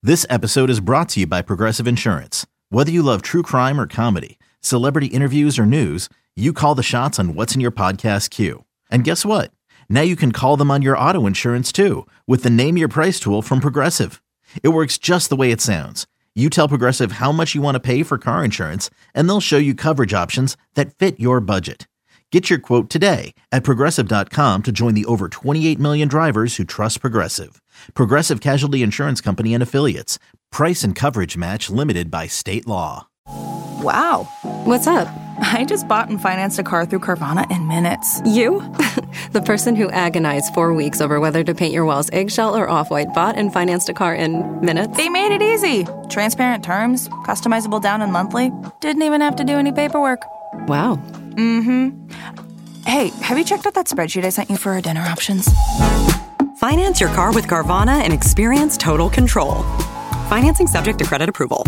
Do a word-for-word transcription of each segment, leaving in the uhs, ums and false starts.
This episode is brought to you by Progressive Insurance. Whether you love true crime or comedy, celebrity interviews or news, you call the shots on what's in your podcast queue. And guess what? Now you can call them on your auto insurance too with the Name Your Price tool from Progressive. It works just the way it sounds. You tell Progressive how much you want to pay for car insurance, and they'll show you coverage options that fit your budget. Get your quote today at Progressive dot com to join the over twenty-eight million drivers who trust Progressive. Progressive Casualty Insurance Company and Affiliates. Price and coverage match limited by state law. Wow. What's up? I just bought and financed a car through Carvana in minutes. You? The person who agonized four weeks over whether to paint your walls eggshell or off-white bought and financed a car in minutes? They made it easy. Transparent terms, customizable down and monthly. Didn't even have to do any paperwork. Wow. Mm-hmm. Hey, have you checked out that spreadsheet I sent you for our dinner options? Finance your car with Carvana and experience total control. Financing subject to credit approval.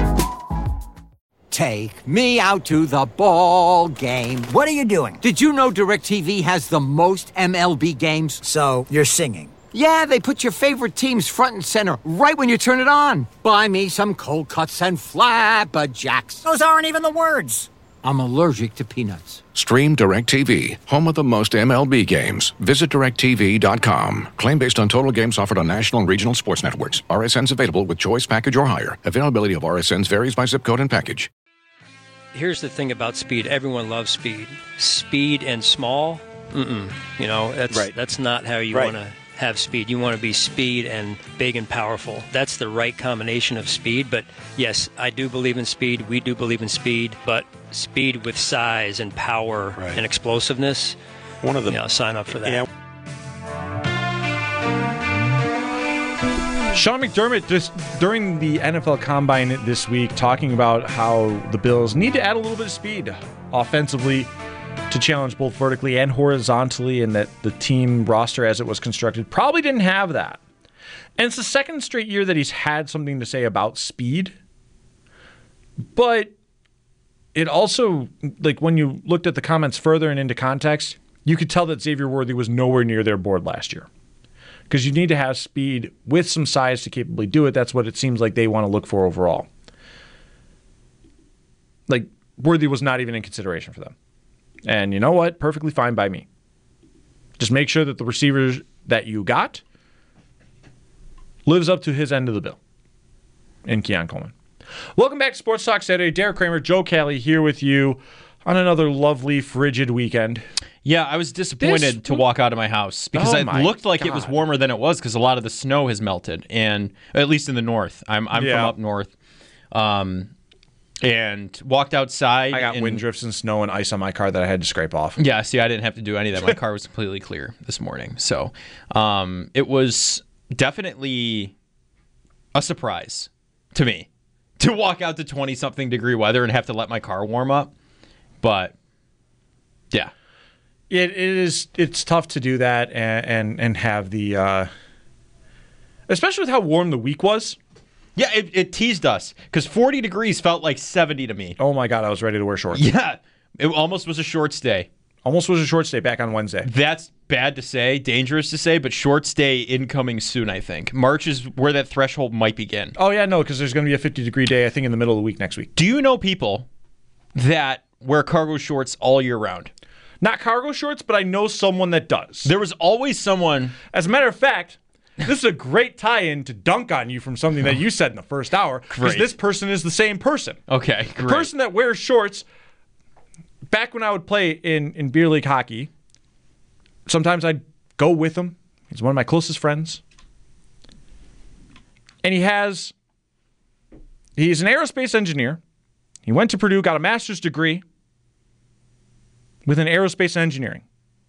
Take me out to the ball game. What are you doing? Did you know DirecTV has the most M L B games? So, you're singing? Yeah, they put your favorite teams front and center right when you turn it on. Buy me some cold cuts and flapjacks. Those aren't even the words. I'm allergic to peanuts. Stream DirecTV, home of the most M L B games. Visit direct T V dot com. Claim based on total games offered on national and regional sports networks. R S Ns available with choice package or higher. Availability of R S Ns varies by zip code and package. Here's the thing about speed. Everyone loves speed. Speed and small, mm-mm. You know, that's right. That's not how you right. want to have speed. You want to be speed and big and powerful. That's the right combination of speed. But yes, I do believe in speed. We do believe in speed. But speed with size and power right. and explosiveness, one of the, you know, sign up for that. Yeah. Sean McDermott just during the N F L Combine this week talking about how the Bills need to add a little bit of speed offensively to challenge both vertically and horizontally, and that the team roster as it was constructed probably didn't have that. And it's the second straight year that he's had something to say about speed. But it also, like when you looked at the comments further and into context, you could tell that Xavier Worthy was nowhere near their board last year. Because you need to have speed with some size to capably do it. That's what it seems like they want to look for overall. Like, Worthy was not even in consideration for them. And you know what? Perfectly fine by me. Just make sure that the receivers that you got lives up to his end of the bill in Keon Coleman. Welcome back to Sports Talk Saturday. Derek Kramer, Joe Kelly here with you on another lovely, frigid weekend. Yeah, I was disappointed this... to walk out of my house because oh it looked like God. it was warmer than it was because a lot of the snow has melted, and at least in the north. I'm I'm yeah. from up north, um, and walked outside. I got and, wind drifts and snow and ice on my car that I had to scrape off. Yeah, see, I didn't have to do any of that. My car was completely clear this morning, so um, it was definitely a surprise to me to walk out to twenty-something degree weather and have to let my car warm up. But yeah. It, it is. It's tough to do that and and, and have the, uh, especially with how warm the week was. Yeah, it, it teased us because forty degrees felt like seventy to me. Oh my God, I was ready to wear shorts. Yeah, it almost was a short stay. Almost was a short stay back on Wednesday. That's bad to say, dangerous to say, but short stay incoming soon, I think. March is where that threshold might begin. Oh yeah, no, because there's going to be a fifty degree day, I think, in the middle of the week next week. Do you know people that wear cargo shorts all year round? Not cargo shorts, but I know someone that does. There was always someone. As a matter of fact, this is a great tie-in to dunk on you from something that you said in the first hour, because this person is the same person. Okay, the great. person that wears shorts, back when I would play in, in beer league hockey, sometimes I'd go with him. He's one of my closest friends. And he has, he's an aerospace engineer. He went to Purdue, got a master's degree with an aerospace engineering.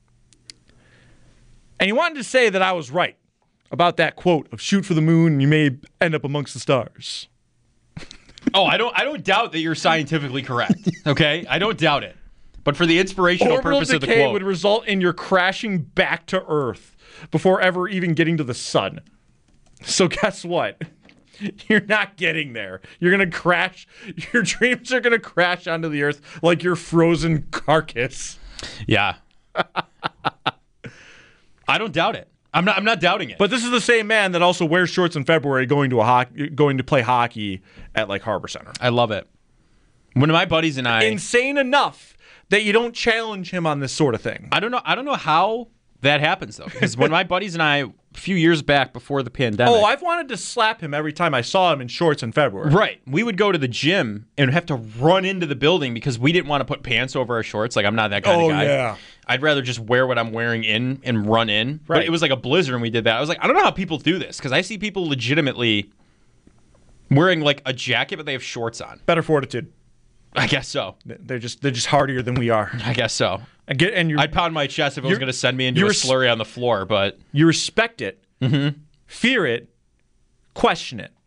And he wanted to say that I was right about that quote of shoot for the moon and you may end up amongst the stars. Oh, I don't I don't doubt that you're scientifically correct. Okay? I don't doubt it. But for the inspirational Orbital purpose of the decay quote, would result in your crashing back to Earth before ever even getting to the sun. So guess what? You're not getting there. You're going to crash. Your dreams are going to crash onto the earth like your frozen carcass. Yeah. I don't doubt it. I'm not. I'm not doubting it. But this is the same man that also wears shorts in February, going to a hockey, going to play hockey at like Harbor Center. I love it. One of my buddies and I, insane enough that you don't challenge him on this sort of thing. I don't know. I don't know how that happens though, because when my buddies and I, a few years back before the pandemic, oh, I've wanted to slap him every time I saw him in shorts in February. Right, we would go to the gym and have to run into the building because we didn't want to put pants over our shorts. Like I'm not that kind oh, of guy. Yeah. I'd rather just wear what I'm wearing in and run in. Right. But it was like a blizzard and we did that. I was like, I don't know how people do this because I see people legitimately wearing like a jacket, but they have shorts on. Better fortitude. I guess so. They're just they're just hardier than we are. I guess so. I get, and I'd pound my chest if it was going to send me into a res- slurry on the floor, but you respect it, mm-hmm. fear it, question it,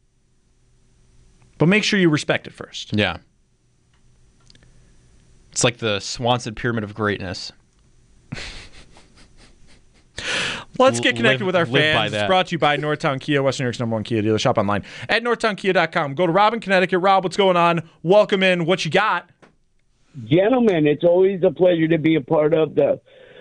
but make sure you respect it first. Yeah. It's like the Swanson Pyramid of Greatness. Let's get connected live, with our fans. It's brought to you by Northtown Kia, Western New York's number one Kia dealer. Shop online at northtown kia dot com. Go to Rob in Connecticut. Rob, what's going on? Welcome in. What you got? Gentlemen, it's always a pleasure to be a part of the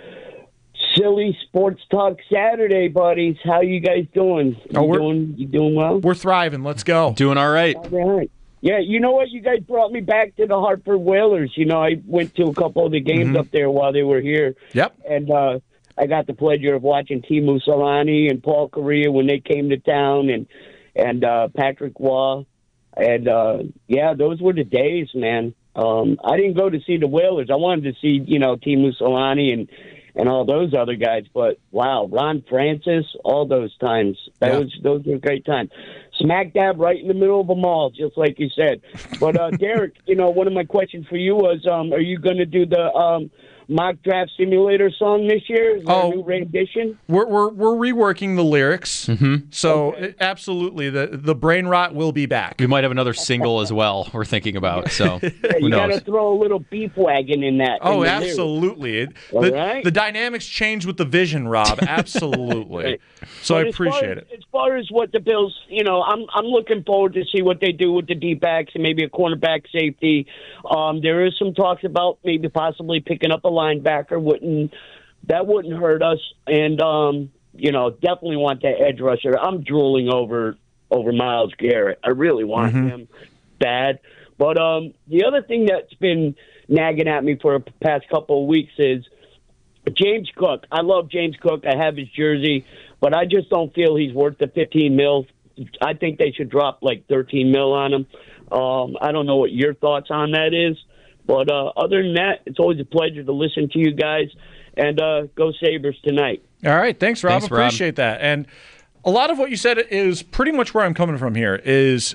Silly Sports Talk Saturday, buddies. How you guys doing? You oh, we're, doing you doing well? We're thriving. Let's go. Doing all right. All right. Yeah, you know what? You guys brought me back to the Hartford Whalers. You know, I went to a couple of the games mm-hmm. up there while they were here. Yep. And uh, I got the pleasure of watching Teemu Selanne and Paul Kariya when they came to town, and and uh, Patrick Waugh. And, uh, yeah, those were the days, man. Um, I didn't go to see the Whalers. I wanted to see, you know, Teemu Selanne and, and all those other guys. But, wow, Ron Francis, all those times. That yeah. was Those were great times. Smack dab right in the middle of them all, just like you said. But, uh, Derek, you know, one of my questions for you was, um, are you going to do the um, mock draft simulator song this year? Is there oh, a new rendition? We're, we're, we're reworking the lyrics. Mm-hmm. So, okay. absolutely, the, the brain rot will be back. We might have another single as well we're thinking about. So, yeah, who you knows? got to throw a little beef wagon in that. Oh, in absolutely. It, All the, right. the dynamics change with the vision, Rob. Absolutely. Right. So But I as far appreciate as, it. As far as what the Bills, you know, I'm I'm looking forward to see what they do with the D-backs and maybe a cornerback safety. Um, there is some talks about maybe possibly picking up a linebacker. Wouldn't that wouldn't hurt us? And um, you know, definitely want that edge rusher. I'm drooling over over Myles Garrett. I really want mm-hmm. him bad. But um, the other thing that's been nagging at me for the past couple of weeks is James Cook. I love James Cook. I have his jersey, but I just don't feel he's worth the fifteen mil. I think they should drop like thirteen mil on him. Um, I don't know what your thoughts on that is, but uh, other than that, it's always a pleasure to listen to you guys, and uh, go Sabres tonight. All right. Thanks, Rob. Thanks, Rob. Appreciate that. And a lot of what you said is pretty much where I'm coming from here is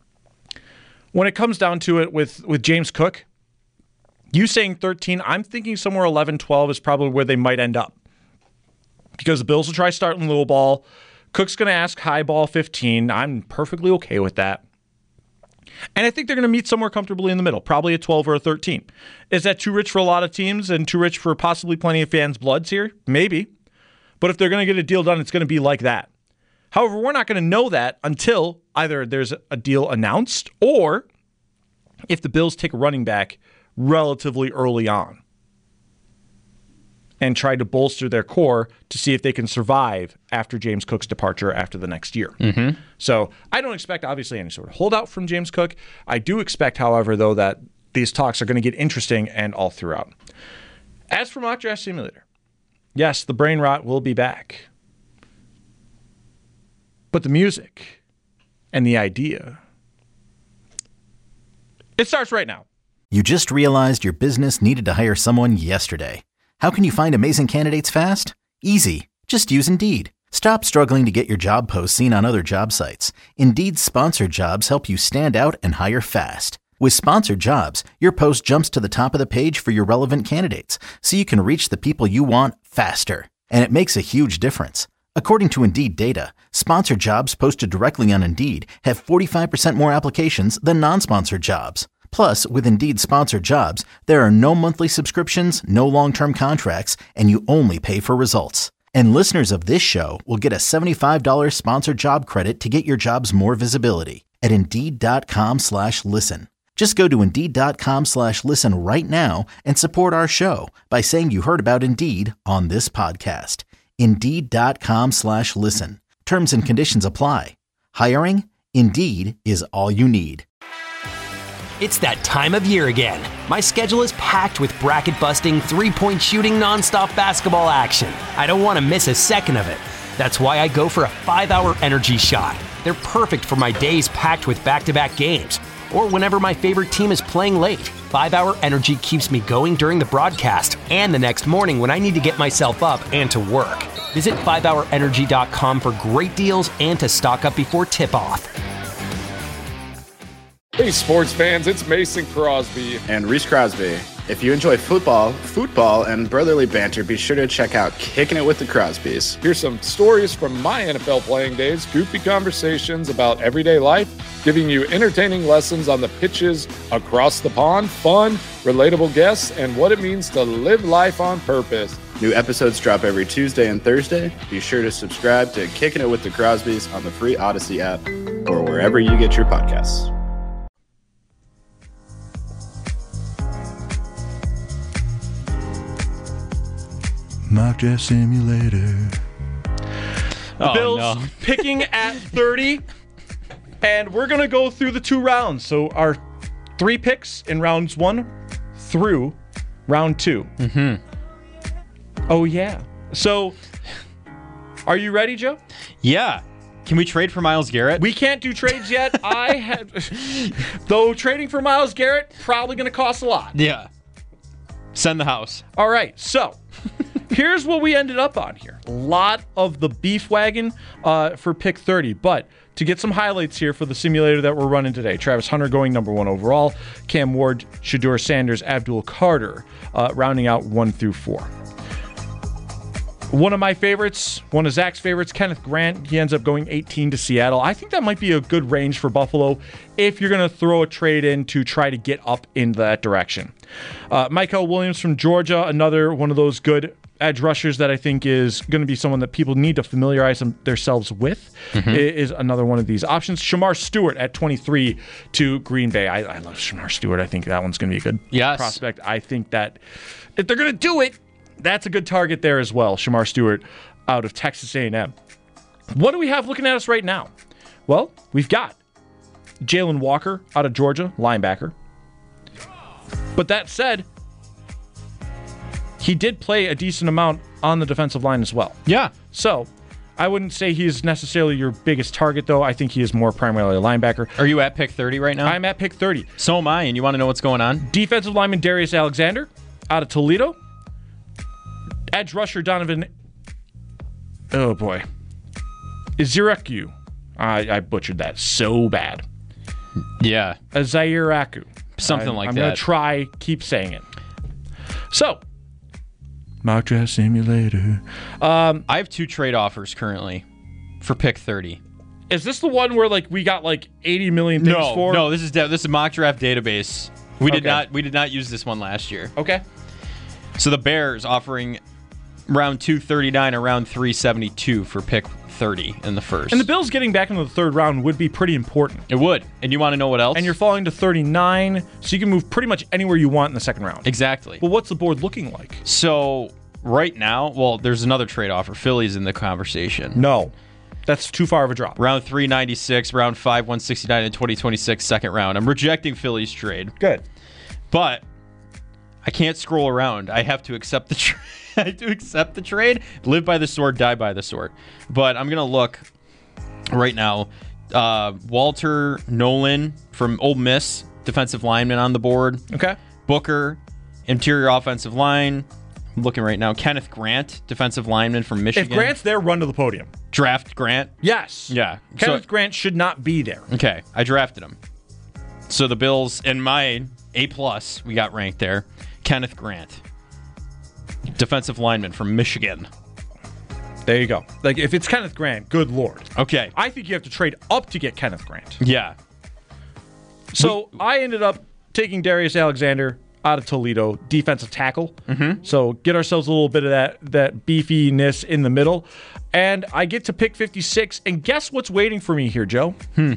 when it comes down to it with, with James Cook, you saying thirteen, I'm thinking somewhere eleven, twelve is probably where they might end up. Because the Bills will try starting low ball. Cook's going to ask high ball fifteen. I'm perfectly okay with that. And I think they're going to meet somewhere comfortably in the middle, probably a twelve or a thirteen. Is that too rich for a lot of teams and too rich for possibly plenty of fans' bloods here? Maybe. But if they're going to get a deal done, it's going to be like that. However, we're not going to know that until either there's a deal announced or if the Bills take a running back relatively early on and try to bolster their core to see if they can survive after James Cook's departure after the next year. Mm-hmm. So I don't expect, obviously, any sort of holdout from James Cook. I do expect, however, though, that these talks are going to get interesting and all throughout. As for Mock Draft Simulator, yes, the brain rot will be back. But the music and the idea, it starts right now. You just realized your business needed to hire someone yesterday. How can you find amazing candidates fast? Easy. Just use Indeed. Stop struggling to get your job posts seen on other job sites. Indeed's sponsored jobs help you stand out and hire fast. With sponsored jobs, your post jumps to the top of the page for your relevant candidates, so you can reach the people you want faster. And it makes a huge difference. According to Indeed data, sponsored jobs posted directly on Indeed have forty-five percent more applications than non-sponsored jobs. Plus, with Indeed sponsored jobs, there are no monthly subscriptions, no long-term contracts, and you only pay for results. And listeners of this show will get a seventy-five dollars sponsored job credit to get your jobs more visibility at Indeed.com slash listen. Just go to Indeed.com slash listen right now and support our show by saying you heard about Indeed on this podcast. Indeed.com slash listen. Terms and conditions apply. Hiring? Indeed is all you need. It's that time of year again. My schedule is packed with bracket-busting, three-point shooting, nonstop basketball action. I don't want to miss a second of it. That's why I go for a five-hour energy shot. They're perfect for my days packed with back-to-back games, or whenever my favorite team is playing late. five-hour Energy keeps me going during the broadcast and the next morning when I need to get myself up and to work. Visit five hour energy dot com for great deals and to stock up before tip-off. Hey, sports fans, it's Mason Crosby. And Reese Crosby. If you enjoy football, football, and brotherly banter, be sure to check out Kicking It with the Crosbys. Here's some stories from my N F L playing days, goofy conversations about everyday life, giving you entertaining lessons on the pitches across the pond, fun, relatable guests, and what it means to live life on purpose. New episodes drop every Tuesday and Thursday. Be sure to subscribe to Kicking It with the Crosbys on the free Odyssey app or wherever you get your podcasts. Mock Draft Simulator. The Oh, Bills no. picking at thirty, and we're going to go through the two rounds. So our three picks in rounds one through round two. Mm-hmm. Oh, yeah. So are you ready, Joe? Yeah. Can we trade for Myles Garrett? We can't do trades yet. I have, though trading for Myles Garrett, probably going to cost a lot. Yeah. Send the house. All right, so here's what we ended up on here. A lot of the beef wagon uh, for pick thirty, but to get some highlights here for the simulator that we're running today, Travis Hunter going number one overall, Cam Ward, Shedeur Sanders, Abdul Carter, uh, rounding out one through four. One of my favorites, one of Zach's favorites, Kenneth Grant. He ends up going eighteen to Seattle. I think that might be a good range for Buffalo if you're going to throw a trade in to try to get up in that direction. Uh, Michael Williams from Georgia, another one of those good edge rushers that I think is going to be someone that people need to familiarize them, themselves with, mm-hmm. is another one of these options. Shamar Stewart at twenty-three to Green Bay. I, I love Shamar Stewart. I think that one's going to be a good yes. prospect. I think that if they're going to do it, that's a good target there as well. Shamar Stewart out of Texas A and M. What do we have looking at us right now? Well, we've got Jalen Walker out of Georgia, linebacker. But that said, he did play a decent amount on the defensive line as well. Yeah. So I wouldn't say he is necessarily your biggest target, though. I think he is more primarily a linebacker. Are you at pick thirty right now? I'm at pick thirty. So am I, and you want to know what's going on? Defensive lineman Darius Alexander out of Toledo. Edge rusher Donovan. Oh, boy. Iziraku. I, I butchered that so bad. Yeah. A Zaire Aku. Something I'm, like I'm that. I'm going to try, keep saying it. So, Mock Draft Simulator. Um, I have two trade offers currently for pick thirty. Is this the one where like we got like eighty million things no, for? No, this is de- this is mock draft database. We did Okay. not we did not use this one last year. Okay. So the Bears offering round two thirty-nine or round three seventy-two for pick thirty in the first. And the Bills getting back into the third round would be pretty important. It would. And you want to know what else? And you're falling to thirty-nine, so you can move pretty much anywhere you want in the second round. Exactly. But what's the board looking like? So right now, well, there's another trade offer. Philly's in the conversation. No. That's too far of a drop. Round three ninety-six, round five one sixty-nine, and twenty twenty-six second round. I'm rejecting Philly's trade. Good. But I can't scroll around. I have to accept the trade. I have to accept the trade. Live by the sword, die by the sword. But I'm gonna look right now. Uh, Walter Nolan from Ole Miss, defensive lineman on the board. Okay. Booker, interior offensive line. I'm looking right now. Kenneth Grant, defensive lineman from Michigan. If Grant's there, run to the podium. Draft Grant? Yes. Yeah. Kenneth So- Grant should not be there. Okay, I drafted him. So the Bills, in my A plus, we got ranked there. Kenneth Grant, defensive lineman from Michigan. There you go. Like, if it's Kenneth Grant, good Lord. Okay. I think you have to trade up to get Kenneth Grant. Yeah. So I ended up taking Darius Alexander out of Toledo, defensive tackle. Mm-hmm. So get ourselves a little bit of that, that beefiness in the middle. And I get to pick fifty-six. And guess what's waiting for me here, Joe? Hmm.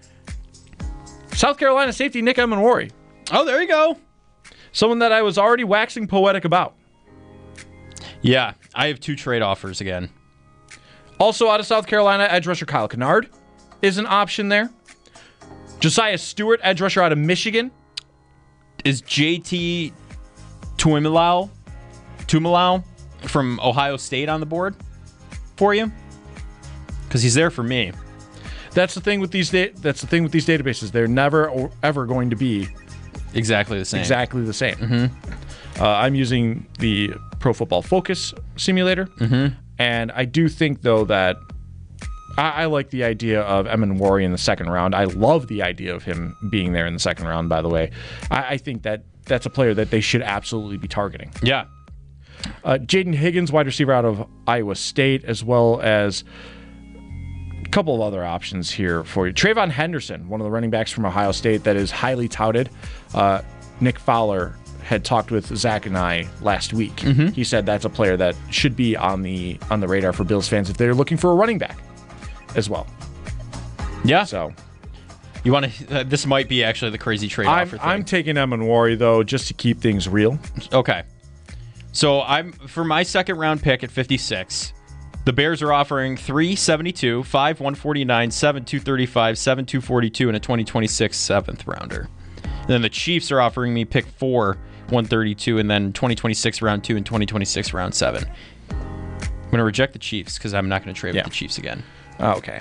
South Carolina safety Nick Emenwari. Oh, there you go. Someone that I was already waxing poetic about. Yeah, I have two trade offers again. Also out of South Carolina, edge rusher Kyle Kennard is an option there. Josiah Stewart, edge rusher out of Michigan. Is J T Tuimoloau, Tuimoloau from Ohio State on the board for you? Because he's there for me. That's the thing with these. Da- that's the thing with these databases. They're never or ever going to be exactly the same. Exactly the same. Mm-hmm. Uh, I'm using the Pro Football Focus simulator, mm-hmm. and I do think though that I, I like the idea of Emanwari in the second round. I love the idea of him being there in the second round. By the way, I, I think that that's a player that they should absolutely be targeting. Yeah. Uh, Jaden Higgins, wide receiver out of Iowa State, as well as couple of other options here for you. Trayvon Henderson, one of the running backs from Ohio State that is highly touted. Uh, Nick Fowler had talked with Zach and I last week. Mm-hmm. He said that's a player that should be on the on the radar for Bills fans if they're looking for a running back as well. Yeah. So you want to? Uh, this might be actually the crazy trade I'm, offer thing. I'm taking Emanwari though, just to keep things real. Okay. So I'm for my second round pick at fifty-six. The Bears are offering three seventy-two, five one forty-nine, seven two thirty-five, seven two forty-two, and a twenty twenty-six seventh rounder. And then the Chiefs are offering me pick four, one thirty-two, and then twenty twenty-six round two and twenty twenty-six round seven. I'm going to reject the Chiefs because I'm not going to trade Yeah. with the Chiefs again. Oh, okay.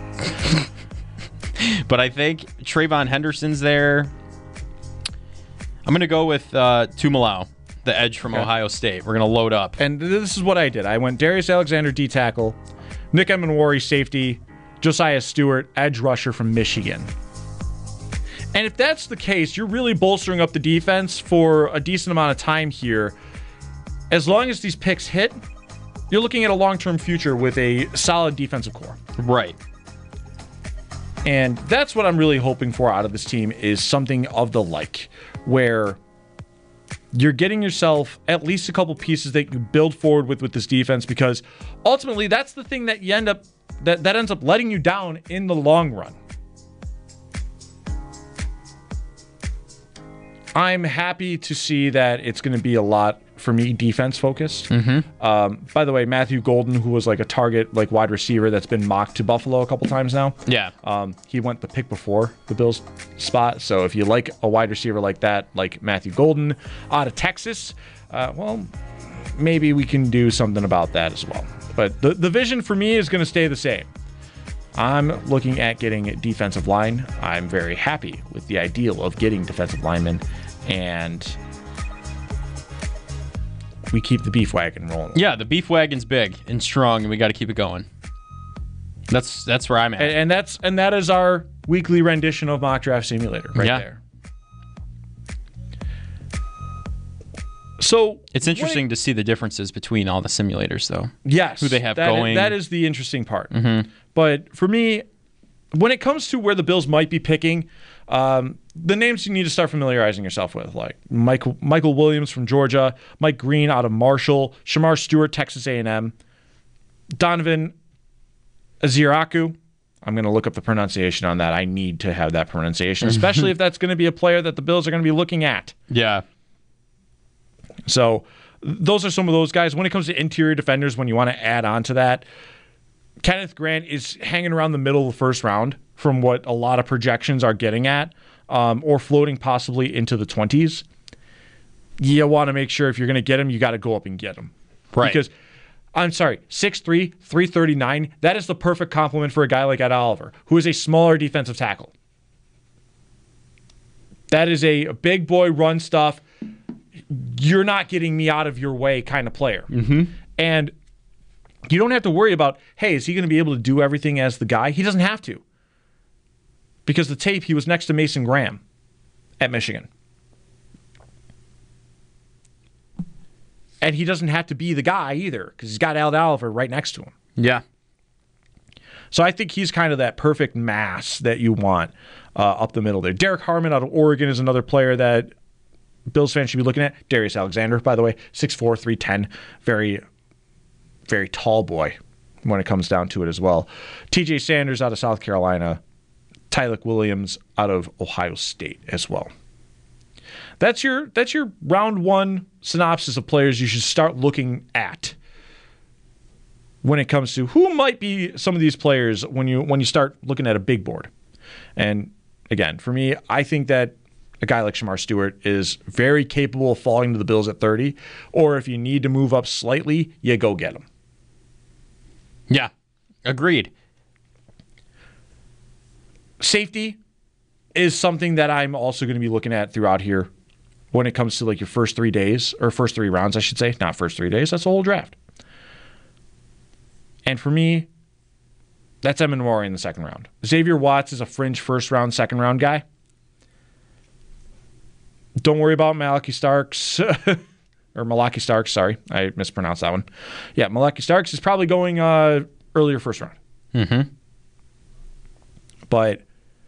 But I think Trayvon Henderson's there. I'm going to go with uh, Tuimoloau, the edge from Okay. Ohio State. We're going to load up. And this is what I did. I went Darius Alexander, D tackle, Nick Emanwari, safety, Josiah Stewart, edge rusher from Michigan. And if that's the case, you're really bolstering up the defense for a decent amount of time here. As long as these picks hit, you're looking at a long-term future with a solid defensive core. Right. And that's what I'm really hoping for out of this team is something of the like, where you're getting yourself at least a couple pieces that you build forward with with this defense, because ultimately that's the thing that you end up that, that ends up letting you down in the long run. I'm happy to see that it's going to be a lot, for me, defense focused. Mm-hmm. Um, by the way, Matthew Golden, who was like a target, like wide receiver that's been mocked to Buffalo a couple times now. Yeah. Um, he went the pick before the Bills spot. So if you like a wide receiver like that, like Matthew Golden out of Texas, uh, well, maybe we can do something about that as well. But the, the vision for me is going to stay the same. I'm looking at getting defensive line. I'm very happy with the ideal of getting defensive linemen, and we keep the beef wagon rolling. Yeah, the beef wagon's big and strong, and we got to keep it going. That's that's where I'm at. And, and that's and that is our weekly rendition of Mock Draft Simulator right Yeah. there. So It's interesting to see the differences between all the simulators, though. Yes. Who they have that going. Is, that is the interesting part. Mm-hmm. But for me, when it comes to where the Bills might be picking, um, the names you need to start familiarizing yourself with, like Michael, Michael Williams from Georgia, Mike Green out of Marshall, Shamar Stewart, Texas A and M, Donovan Aziraku. I'm going to look up the pronunciation on that. I need to have that pronunciation, especially if that's going to be a player that the Bills are going to be looking at. Yeah. So those are some of those guys. When it comes to interior defenders, when you want to add on to that, Kenneth Grant is hanging around the middle of the first round from what a lot of projections are getting at, um, or floating possibly into the twenties. You want to make sure if you're going to get him, you got to go up and get him. Right. Because, I'm sorry, six three, three thirty-nine, that is the perfect complement for a guy like Ed Oliver, who is a smaller defensive tackle. That is a big boy run stuff. You're not getting me out of your way kind of player. Mm-hmm. And you don't have to worry about, hey, is he going to be able to do everything as the guy? He doesn't have to. Because the tape, he was next to Mason Graham at Michigan. And he doesn't have to be the guy either, because he's got Ed Oliver right next to him. Yeah. So I think he's kind of that perfect mass that you want uh, up the middle there. Derek Harmon out of Oregon is another player that Bills fans should be looking at. Darius Alexander, by the way, six four, three ten. Very, very tall boy when it comes down to it as well. T J Sanders out of South Carolina. Tylik Williams out of Ohio State as well. That's your that's your round one synopsis of players you should start looking at when it comes to who might be some of these players when you when you start looking at a big board. And again, for me, I think that a guy like Shamar Stewart is very capable of falling to the Bills at thirty, or if you need to move up slightly, you go get him. Yeah, agreed. Safety is something that I'm also going to be looking at throughout here when it comes to like your first three days, or first three rounds, I should say. Not first three days, that's the whole draft. And for me, that's Emmanuel Murray in the second round. Xavier Watts is a fringe first round, second round guy. Don't worry about Malachi Starks. or Malachi Starks, sorry. I mispronounced that one. Yeah, Malachi Starks is probably going uh, earlier first round. Mm-hmm. But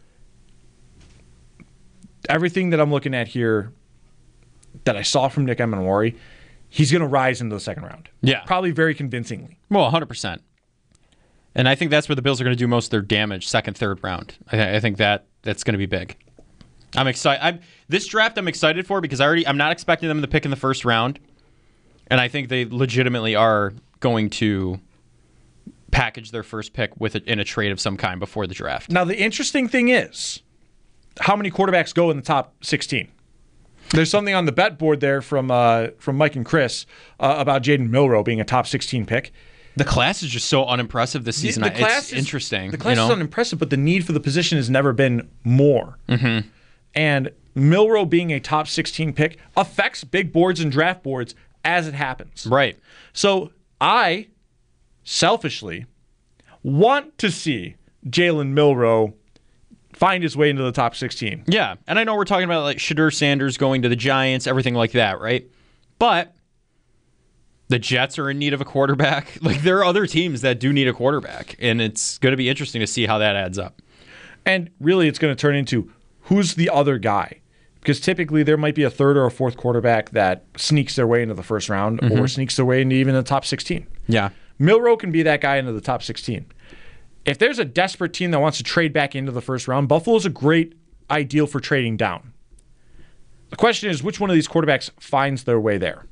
everything that I'm looking at here that I saw from Nick Emmanwori, he's going to rise into the second round. Yeah. Probably very convincingly. Well, one hundred percent. And I think that's where the Bills are going to do most of their damage, second, third round. I, th- I think that that's going to be big. I'm excited. I'm, this draft I'm excited for because I already I'm not expecting them to pick in the first round, and I think they legitimately are going to package their first pick with a, in a trade of some kind before the draft. Now the interesting thing is, how many quarterbacks go in the top sixteen? There's something on the bet board there from uh, from Mike and Chris uh, about Jaden Milroe being a top sixteen pick. The class is just so unimpressive this season. The, the class it's is, interesting. The class you know? is unimpressive, but the need for the position has never been more. Mm-hmm. And Milroe being a top sixteen pick affects big boards and draft boards as it happens. Right. So I, selfishly, want to see Jalen Milroe find his way into the top sixteen. Yeah, and I know we're talking about like Shadur Sanders going to the Giants, everything like that, right? But the Jets are in need of a quarterback. Like, there are other teams that do need a quarterback, and it's going to be interesting to see how that adds up. And really, it's going to turn into who's the other guy? Because typically there might be a third or a fourth quarterback that sneaks their way into the first round mm-hmm. or sneaks their way into even the top sixteen. Yeah. Milroe can be that guy into the top sixteen. If there's a desperate team that wants to trade back into the first round, Buffalo's a great ideal for trading down. The question is, which one of these quarterbacks finds their way there?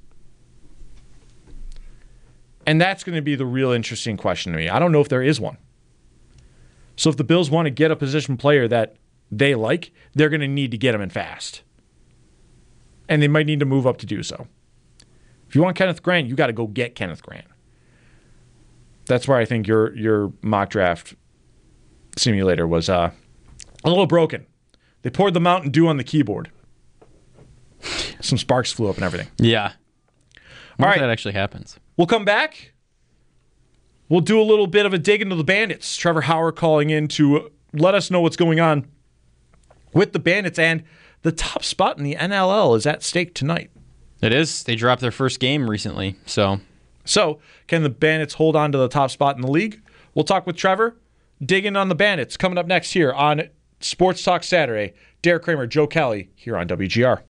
And that's going to be the real interesting question to me. I don't know if there is one. So if the Bills want to get a position player that they like, they're going to need to get him in fast. And they might need to move up to do so. If you want Kenneth Grant, you got to go get Kenneth Grant. That's where I think your your mock draft simulator was uh, a little broken. They poured the Mountain Dew on the keyboard. Some sparks flew up and everything. Yeah. All right. If that actually happens. We'll come back. We'll do a little bit of a dig into the Bandits. Trevor Howard calling in to let us know what's going on with the Bandits, and the top spot in the N L L is at stake tonight. It is. They dropped their first game recently, so... So, can the Bandits hold on to the top spot in the league? We'll talk with Trevor. Dig in on the Bandits coming up next here on Sports Talk Saturday. Derek Kramer, Joe Kelly here on W G R.